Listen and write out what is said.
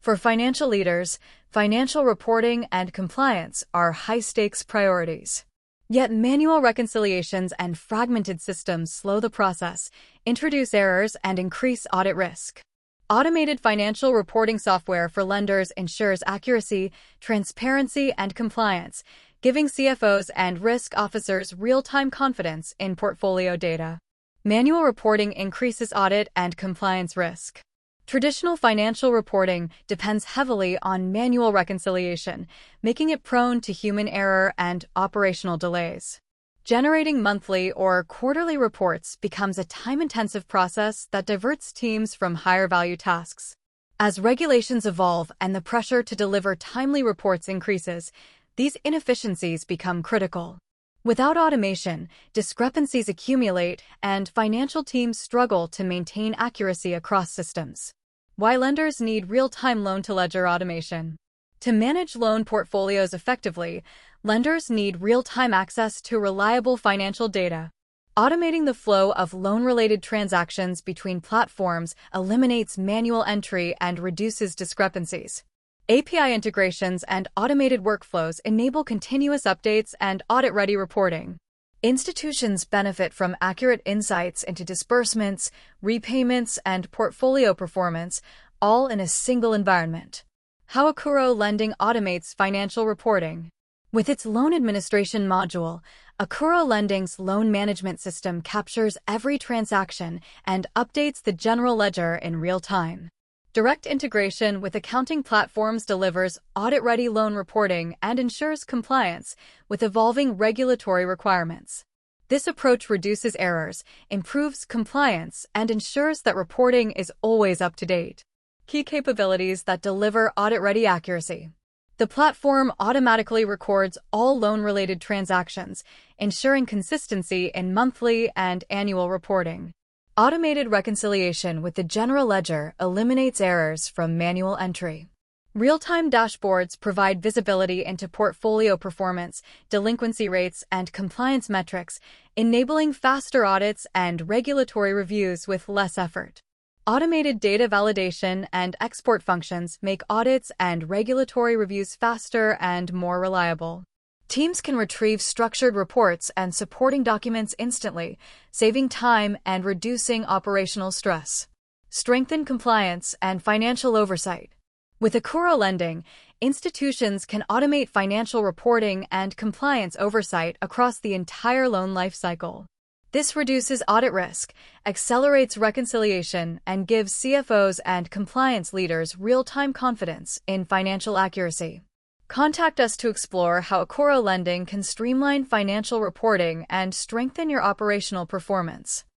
For financial leaders, financial reporting and compliance are high-stakes priorities. Yet manual reconciliations and fragmented systems slow the process, introduce errors, and increase audit risk. Automated financial reporting software for lenders ensures accuracy, transparency, and compliance, giving CFOs and risk officers real-time confidence in portfolio data. Manual reporting increases audit and compliance risk. Traditional financial reporting depends heavily on manual reconciliation, making it prone to human error and operational delays. Generating monthly or quarterly reports becomes a time-intensive process that diverts teams from higher-value tasks. As regulations evolve and the pressure to deliver timely reports increases, these inefficiencies become critical. Without automation, discrepancies accumulate and financial teams struggle to maintain accuracy across systems. Why lenders need real-time loan-to-ledger automation. To manage loan portfolios effectively, lenders need real-time access to reliable financial data. Automating the flow of loan-related transactions between platforms eliminates manual entry and reduces discrepancies. API integrations and automated workflows enable continuous updates and audit-ready reporting. Institutions benefit from accurate insights into disbursements, repayments, and portfolio performance, all in a single environment. How Akuro Lending automates financial reporting. With its loan administration module, Akuro Lending's loan management system captures every transaction and updates the general ledger in real time. Direct integration with accounting platforms delivers audit-ready loan reporting and ensures compliance with evolving regulatory requirements. This approach reduces errors, improves compliance, and ensures that reporting is always up to date. Key capabilities that deliver audit-ready accuracy. The platform automatically records all loan-related transactions, ensuring consistency in monthly and annual reporting. Automated reconciliation with the general ledger eliminates errors from manual entry. Real-time dashboards provide visibility into portfolio performance, delinquency rates, and compliance metrics, enabling faster audits and regulatory reviews with less effort. Automated data validation and export functions make audits and regulatory reviews faster and more reliable. Teams can retrieve structured reports and supporting documents instantly, saving time and reducing operational stress. Strengthen compliance and financial oversight. With Akuro Lending, institutions can automate financial reporting and compliance oversight across the entire loan lifecycle. This reduces audit risk, accelerates reconciliation, and gives CFOs and compliance leaders real-time confidence in financial accuracy. Contact us to explore how Akuro Lending can streamline financial reporting and strengthen your operational performance.